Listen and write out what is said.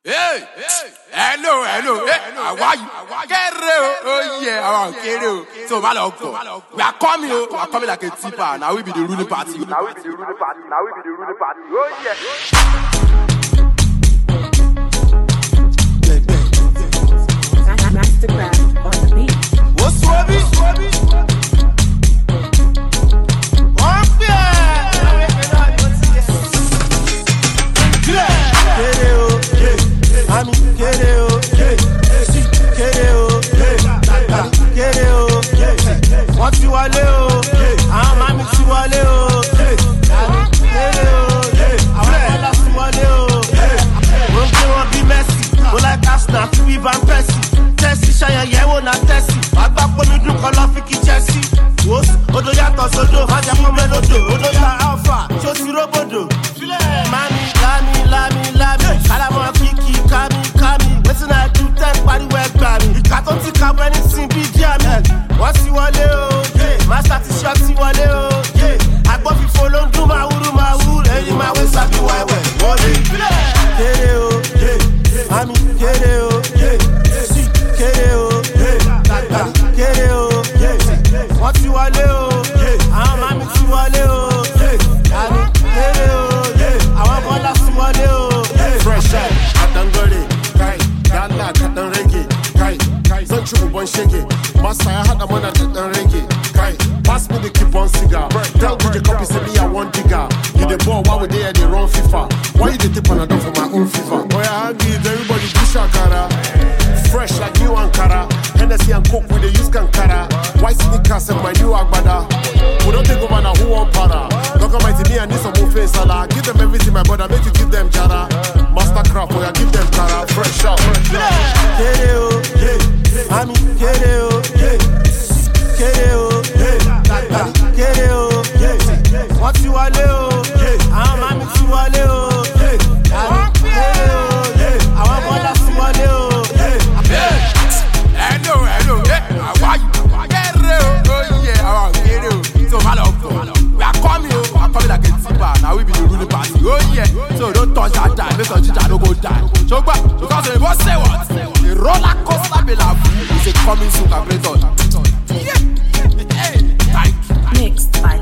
Hey, hello, hey, how are you? Oh yeah, so we are coming like a tipper. Now we be the ruling party. Oh yeah. Mastercraft on the beat. What's Swabby? Wọ́n ti wọlé o, àwọn mami ti wọlé o, kéré o, àwọn bọ́lá ti wọlé o. Wọ́n gbé wọn bí Messi, mo like Arsenal fún Ivan Persie. Chelsea ṣayẹyẹwò na Tẹ́sì, wàá gbá pọ́nmi dùn kọ́ lọ́ fi kí Chelsea. Wos, odò yàtọ̀ sódò, má jẹ́ fún mélòdò, odò yà alpha, ṣó ti róbòdò. Mami, lámi, kálámọ̀ kíkì, kámi, wetin I do tẹ́ pariwo ẹgbà mi. Ìka tó ti ka bọ́ ẹni sin bí díà mi. Wọ́n ti wọlé o, master ti ṣọ́ ti wọlé o. Agbófinfo ló ń dún màwúrú, ẹyin máa wé sábì wẹ́wẹ́. Kéré o, mami kéré o, kéré o, kéré o. Wọ́n ti wọlé o, àwọn mami ti wọlé o. Kéré o, àwọn bọ́lá ti wọlé o. Fresh out, Katangore, Kai, Ghana, Katanrege, Kai, Zan ci uban shege. Master, I had a man at the reggae. Kai, pass me the keep on cigar. Tell me the copy, say me I want digger. You the ball, why would they at the wrong FIFA? Why you the tip on a dog for my own FIFA? Boy, I give everybody do shakara. Fresh like new Ankara. Hennessy and Coke with the use Kankara. White sneakers and my new Agbada. We don't take over now who want para. Talk about me, I need some more face salad. Give them everything, my brother, make you give them jara. Mastercraft, boy, I give them cara. Fresh out. Kereo, Ami, Kereo, Kereo, Kereo. Wọ́n ti wọlé o, àwọn mami ti wọlé o. Kereo, àwọn bọ́lá ti wọlé o. Hello, how are you? Oh yeah, so we are coming like a tipper. Now we be the ruling party. Oh yeah, so don't touch that time, make sure Chicha don't go die. So because they both say what? The roller coaster be like is a coming soon calculator. Yeah, hey, thank you. Mixed by